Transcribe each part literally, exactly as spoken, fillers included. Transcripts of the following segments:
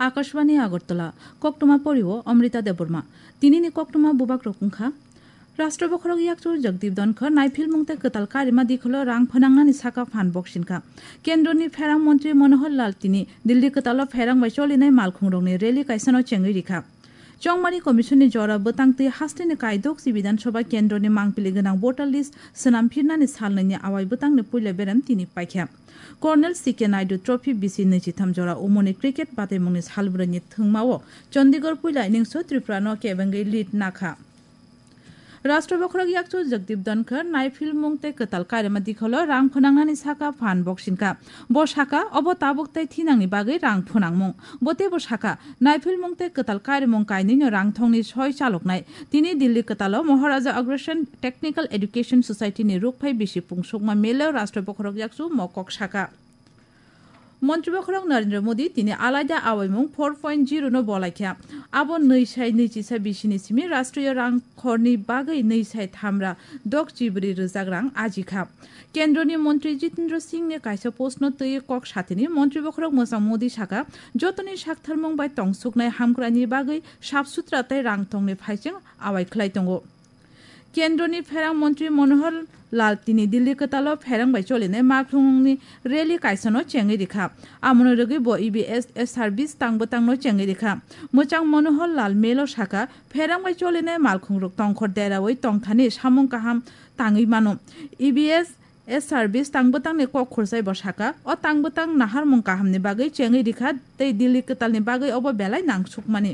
आकाशवाणी আগরতলা কক্টমা পরিব অমৃতা দেববর্মা তিনিনি কক্টমা বুবাক রকুংখা রাষ্ট্রবখরক ইয়াকচু জগদীপ ধনখর নাইফিল মুংতে কতাল কারিমা দিখলো রাং ফনাংনানি সাকা ফান বক্সিনকা কেন্দ্রনি ফেরাং মন্ত্রী মনোহর লাল তিনি দিল্লি কতাল ফেরাং বাইচলিনাय মালখুংরংনি রেলি কাইসানো চেঙ্গি রিখা चौंगमारी कमिशननि जरा बतांगति हास्टेनि कायदोक सि विधानसभा केन्द्रनि मांगपिलि गोनां भोटार लिस्ट सोनामफिरनानि सालनायनि आवाय बतांगनि पुइले बेराम तिनि पाइख्या कर्नेल सिके नायडू ट्रफी बिसि नैजिथाम जरा उमनि क्रिकेट बादायमुंनि सालब्रनि थोंमाव चंडीगढ़ पुइला इनिंसो त्रिपुरा न केबेंगै लीड नाखा राष्ट्रबखरक याकचु जगदीप धनखर नाइफिल मुंगते कताल कारिमा दिखलो रां फनांगनानि साका फान बक्सिनका बो साका अब ताबुकतै थिनांनि बागै रां फनांगमुं बोते बो साका नाइफिल मुंगते कताल कारिमुं कायनिनो रां थंनि सय चालकनाय तिनि दिल्ली कतालो महाराजा अग्रसेन टेक्निकल एडुकेशन सोसाइटीनि रुखफाय बिसि पुंसुकमा मेलो राष्ट्रबखरक याकचु मकक साका मन्त्रीबखरक नरेन्द्र मोदी तिनि आलादा आवायमुं फोर पॉइंट जिरो नो बलायख्या आबो नैसाय नैजिसा बिसिनि सिमि राष्ट्रीय रां खरनि बागै नैसाय थामरा दक जिब्रै रोजाक रां आजिखा केन्द्रनि मन्त्री जितेन्द्र सिंहनि कायसा पोस्टनो तै कक साथिनि मन्त्रीबखरक मोजां मोदी साका जतनि साकथारमुं बाय तंसुकनाय हामग्रानि बागै साफसुथ्रातै रां थंनि फाइजों आवायख्लाय दंगो केन्द्रनि फेरां मन्त्री मनोहर लाल तिनि दिल्ली कतालो फेरां बाय चलिनाय माखुंनि रेली कायसनो चेंगि रिखा आमनो रगै ब ईबीएस एस सार्भिस तांबो तांनो चेंगि रिखा मोचां मनोहर लाल मेलो साका फेरां बाय चलिनाय मालखुं रुक तंखर देरावै तंथानि सामुं काहाम तांगै मानो ईबीएस एस सार्भिस तांबो तांनि कक खरसाय बसाका अ तांबो तां नाहार मुं काहामनि बागै चेंगि रिखा तै दिल्ली कतालनि बागै अब बेलाय नांसुकमानि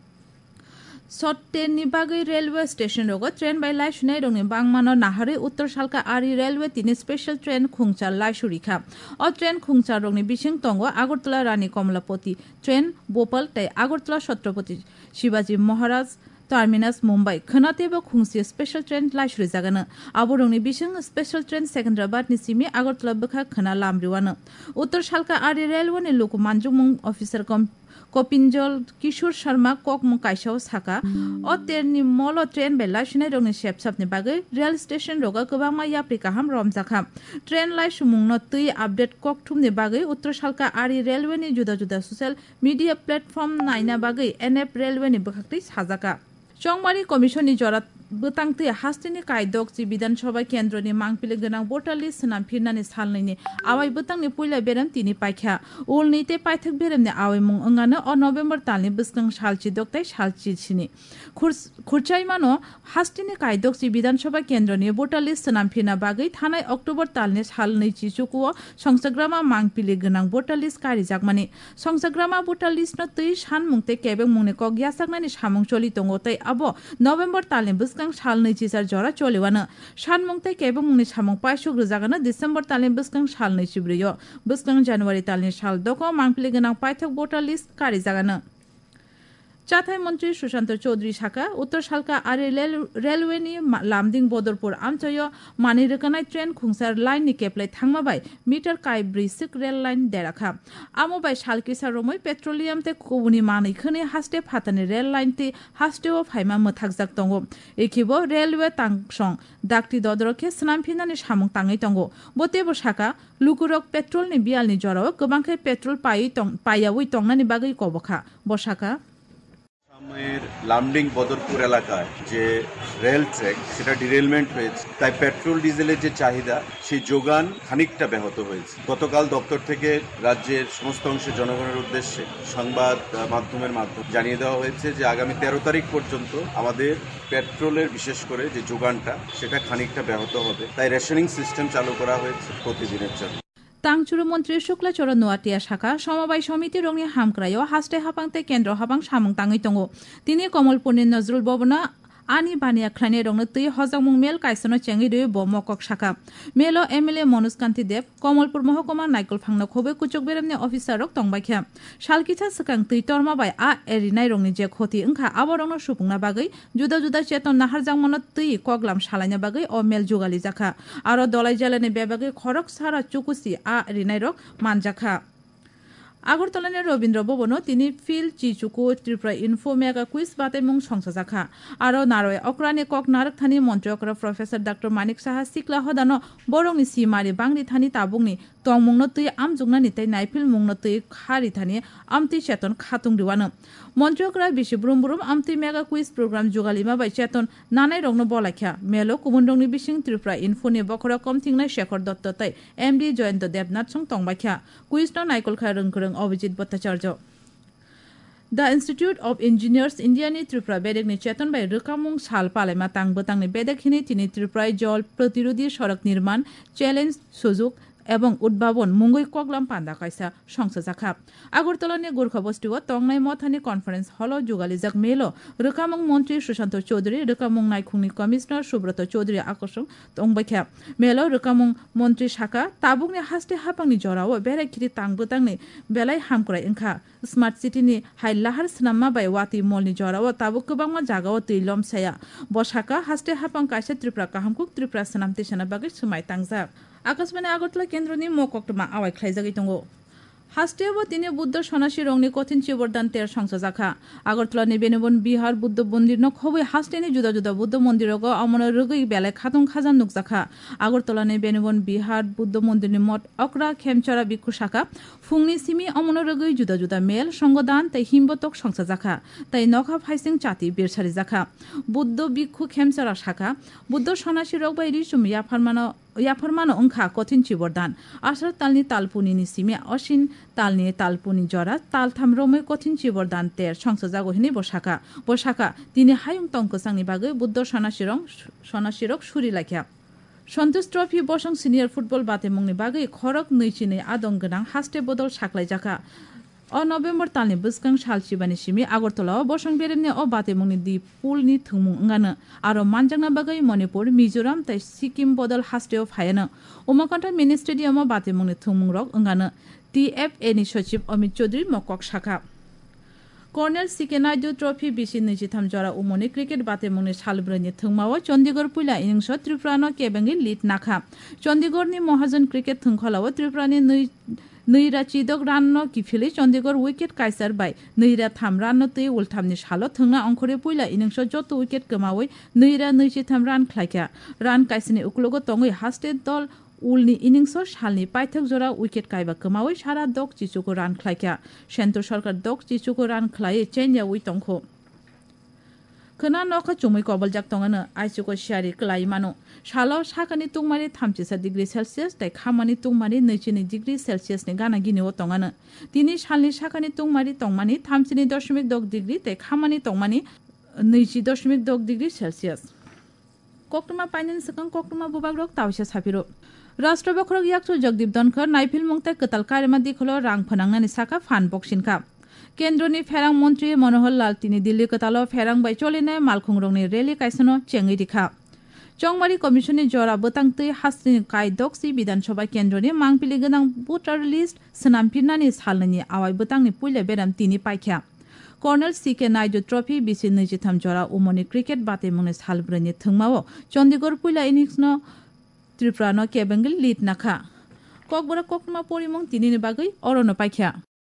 शर्ट ट्रेननि बागै रेलवे स्टेशन रोग ट्रेन बाय लाइसुनाय दंनि बांमानो नाहारै उत्तर सालका आरि रेलवे तिनि स्पेशल ट्रेन खुंचार लाइसुरिखा अ ट्रेन खुंचार रोगनि बिसिं तंगो आगरतला रानी कमलापति ट्रेन भोपाल तै आगरतला छत्रपति शिवाजी महाराज टार्मिनास मुंबई खोनातेबो खुंसि स्पेशल ट्रेन लाइसुरि जागानो आबोरंनि बिसिं स्पेशल ट्रेन सेकेन्द्राबादनि सिमि आगरतला बखा खोना लामरिवानो उत्तर सालका आरि रेलवेनि लोकमानजुमुं अफिसार कम कपिंजल किशोर शर्मा ककमुं कायसाव साका अ तेरनि मल ट्रेन बे लाइसुनाय रोगनि सेबसाबनि बागै रेल स्टेशन रोगा गोबांमा याप्रि काहाम रमजाखा ट्रेन लाइसुमुंनो तै आपडेट ककथुमनि बागै उत्तर सालका आरि रेलवेनि जुदा जुदा ससियेल मीडिया प्लेटफर्म नायना बागै एनएफ रेलवेनि बखाक्ति साजाका चौंगमारी कमिशननि जरा बतांगति हास्टेनि कायदक जि विधानसभा केन्द्रनि मांगपिलि गोनां भोटार लिस्ट सोनामफिरनानि सालनायनि आवाय बतांगनि पुइला बेराम तिनि पाइख्या उलनिते पाइथक बेरामनि आवाय मुं अंगानो अ नभेम्बर तालनि बिस्कं सालचि दक्ताय सालचि सिनि खुरचाइमानो हास्टेनि कायदक जि विधानसभा केन्द्रनि भोटार लिस्ट सोनामफिरना बागै थानाय अक्टोबर तालनि साल नैजि चुकुव संसग्रामा मांगपिलि गोनां भोटार लिस्ट कारिजाकमानि संसग्रामा भोटार लिस्टनो तै सान मुंते केबें मुंनि कग्यासाकनानि सामुं चलि दंगो तै अबो नभेम्बर तालनि बिस्कं साल नैजिचार जरा चलिवानो सान मुंते केबें मुंनि सामुं पाइसुक रोजागानो डिसेम्बर तालनि बिस्कं साल नैजिब्रैयो बिस्कं जानुवारि तालनि साल दक मांगपिलि गोनां पाइथक भोटार लिस्ट कारिजागानो चाथाय मंत्री सुशांत चौधरी साका उत्तर सालका आरि रेलवेनि लामदिं बदरपुर आमचय मानि रोकानाय ट्रेन खुंसार लाइननि केप्लाय थांमाबाय मिटार काय ब्रिसिक रेल लाइन देराखा आमोबाय सालकिसा रमै पेट्रोलियम ते कुबुनि मानैखोनि हास्टे फातानि रेल लाइन ते हास्टेव फाइमा मोथाकजाक दंगो एखेबो रेलवे तांसं दाक्ति ददरखे सोनामफिनानि सामुं ताङै दंगो बोतेबो साका लुकुरक पेट्रोलनि बियालनि जराव गोबांखे पेट्रोल पायै तं पायावै तंनानि बागै कबखा बसाका লামডিং বদরপুর এলাকায় যে রেল ট্র্যাক সেটা ডিরেলমেন্ট হয়েছে তাই পেট্রোল ডিজেলের যে চাহিদা সেই যোগান খানিকটা ব্যাহত হয়েছে গতকাল দপ্তর থেকে রাজ্যের সমস্ত অংশের জনগণের উদ্দেশ্যে সংবাদ মাধ্যমের মাধ্যমে জানিয়ে দেওয়া হয়েছে যে আগামী তেরো তারিখ পর্যন্ত আমাদের পেট্রোলের বিশেষ করে যে যোগানটা সেটা খানিকটা ব্যাহত হবে তাই রেশনিং সিস্টেম চালু করা হয়েছে প্রতিদিনের জন্য तांचुरु मंत्री शुक्लाचर नुआटिया शाखा समबाय समिति रंनि हामक्रायो हास्टे हापांते केन्द्र हाबां सामुं ताङै दंगो तिनि कमलपुरनि नजरुल भवना आनी बानिया ख्लाने रंनो तै हजामुं मेल कायसनो चेंगि रे ब मकक शाखा मेलो एमएलए मनोज कान्ति देव कमलपुर महकुमा नायकल फांनो खोबे कुचक बेरामनि अफिसार रक तंबायख्या सालकिसा सकां तै तर्माबाय आ एरिनाय रंनि जे खति ओंखा आबरंनो सुपुंना बागै जुदा जुदा चेतन नाहारजांमनो तै कगलाम सालायना बागै अ मेल जुगालि जाखा आरो दलाय जालानि बेबागै खरक सारा चुकुसि आ एरिनाय रक मानजाखा আগরতলাनि रवीन्द्र भवनो तिनि फिल चिचुकु त्रिपुरा इनफो मेगा कुइज बातायमुं संसाजाखा आरो नारय अक्रानि कक नारकथानि मन्त्री अक्रा प्रफेसर डॉक्टर मानिक साहा सिक्ला हदानो बरंनि सिमारि बांनि थानि ताबुंनि tong mungno tui am jungna ni tai naifil mungno tui khari thani amti cheton khatung riwano মন্ত্রকরা বেশি ব্রুম ব্রুম আমতি মেগা কুইজ প্রোগ্রাম জোগালিমা বাই চেতন নানাই রংনো বলাখ্যা মেলো কুমুন রংনি বিশিং ত্রিপুরা ইনফোনি বখরা কম থিংনাই শেখর দত্ত তাই এমডি জয়ন্ত দেবনাথ সং তংবাখ্যা কুইজ ন নাইকলখা রংখরং Abhijit Bhattacharya The Institute of Engineers India ni Tripura bedek ni cheton bai rukamung sal palema tang betang ni bedek hini tini Tripura jol প্রতিরোধী সড়ক নির্মাণ চ্যালেঞ্জ সুযোগ এবং উদ্ভাবন মুঙ্গই কগলাম পান্দা কাইসা সংসজাখা আগরতলা নি গোর্খা বস্তিও তংনাই মথানি কনফারেন্স হল जुगालिजाक মেলো রুকামং মন্ত্রী সুশান্ত চৌধুরী রুকামং নাইখুংনি কমিশনার সুব্রত চৌধুরী আকর্ষণ তংবাইখ্যা মেলো রুকামং মন্ত্রী শাখা তাবুকনি হাস্তে হাপাংনি জরাও বেরাইখিরি তাংবুতাংনি বেলাই হামকরাই ওংখা স্মার্ট সিটি ni হাইলাহার স্নামা বাই ওয়াতি মলনি জরাও তাবুক গোबांमा জাগাও তৈলম সায়া বসাকা হাস্তে হাপাং কাইসা ত্রিপুরা কাহামকুক ত্রিপুরা সনামতি সানা বাগै সুমাই তাংজা आकाशवाणी আগরতলা কেন্দ্রনি মকক্তমা আওয়াই খ্লাইজাগি দঙ্গো হাস্টেব তিনি বুদ্ধ সনাসি রংনি কঠিন চিবরদান তের সংসজাখা আগরতলা নি বেনুবন বিহার বুদ্ধ মন্দির ন খবই হাস্টেনি জুদা জুদা বুদ্ধ মন্দিরগ অমন রগই বেলে খাতুং খাজান নুকজাখা আগরতলা নি বেনুবন বিহার বুদ্ধ মন্দির নি মঠ অকরা খেমচরা বিক্ষু শাখা ফুংনি সিমি অমন রগই জুদা জুদা মেল সঙ্গদান তাই হিমবতক সংসজাখা তাই নখা ফাইসিং চাতি বিরসারি জাখা বুদ্ধ বিক্ষু খেমচরা শাখা বুদ্ধ সনাসি রগ বাই রিসুম ইয়াফারমানো ইয়াফারমানো ওংখা কঠিন চিবরদান আসার তালনি তালপুনি নি সিমি অসিন তালনি তালপুনি জরা তালথাম রমে কঠিন চিবরদান তের সংসজাগহিনী বসাকা বসাকা তিনি হায়ুং তংকসাংনি বাগৈ বুদ্ধ সনাসিরং সনাসিরক সুরি লাখিয়া সন্তোষ ট্রফি বসং সিনিয়র ফুটবল বাতেমুংনি বাগৈ খরক নৈচিनै আদং গোনাं হাস্তে বদল সাকলাইজাখা অ নভেম্বর তালনি বসকাং সালসিবানি সিমি আগরতলা বসং বেরেমনি অ বাতেমুংনি দি পুলনি থুংমুং ওংগানো আরো মানজাংনা বাগৈ মণিপুর মিজোরাম তাই সিকিম বদল হাস্তেও ফায়ানো উমাকান্তা মিনি স্টেডিয়ামে বাতেমুংনি থুংমুং রক ওংগানো টিএফএ ni সচিব অমিত চৌধুরী মকক শাখা কর্নেল সিকে নাইডু ট্রফি বিশি নৈজিথাম জরা উমনি ক্রিকেট বাতেমুংনি সালব্রনি থুংমাও চন্ডীগড় পুইলা ইনিংস ত্রিপুরানো কেবেঙ্গি লিড নাখা চন্ডীগড়নি মহাজন ক্রিকেট থুংখলাও ত্রিপুরানি নৈ নৈরা চিদক রান্ন কিফিলি চন্ডীগড় উইকেট কাইসার বাই নৈরা থাম রান্ন তৈ উলথামনি সালো থুংনা অংখরে পুইলা ইনিংস যত উইকেট কমাওই নৈরা নৈজিথাম রান খ্লাইকা রান কাইসিনি উকলগো তঙ্গই হাস্তে দল উলনি ইনিংস সালনি পাইথক জোড়া উইকেট কাইবা কমাওই সারা দক চিচুকো রান খ্লাইকা সেন্ট্র সরকার দক চিচুকো রান খ্লাই চেঞ্জা উই তংখ खोना नखा चुमै कबल जाक तंगानो आइसुको सियारि क्लाइ मानो सालो साकानि तुंगमानि थामजिसा डिग्री सेलसियास ताइ खामानि तुंगमानि नैजिनै डिग्री सेलसियास नि गाना गिनिओ तंगानो तिनि सालनि साकानि तुंगमानि तंगमानि थामजिनै दशमिक दक डिग्री ताइ खामानि तंगमानि नैजि दशमिक दक डिग्री सेलसियास कोकटमा पाइनेन सकं कोकटमा बुबाग रक तावसा साफिरो राष्ट्र बखरक याक्सु जगदीप धनखर नाइफिल मुंगताय कताल कारिमा दिखलो रां फनांगनानि साका फान बक्सिनखा केन्द्रनि फेरां मन्त्री मनोहर लाल तिनि दिल्ली कतालो फेरां बाय चलिनाय मालखुंरंनि रेली कायसनो चेंगै दिखा चंगमारी कमिशननि जरा बोतांतै हास्तिनि काय दक्सि विधानसभा केन्द्रनि मांगपिलि गोनां भोटार लिस्ट सोनामफिननानि सालनि आवाय बोतांनि पुइले बेराम तिनि पाइख्या कर्नेल सीके नायडू ट्रफी बिसि नैजिथाम जरा उमनि क्रिकेट बातेमुंनि सालब्रनि थुंमाओ चंडीगढ़ पुइला इनिंग्सनो त्रिपुरानो केबेंगल लिड नाखा ककबरा ककमा परिमं तिनिनि बागै अरनो पाइख्या।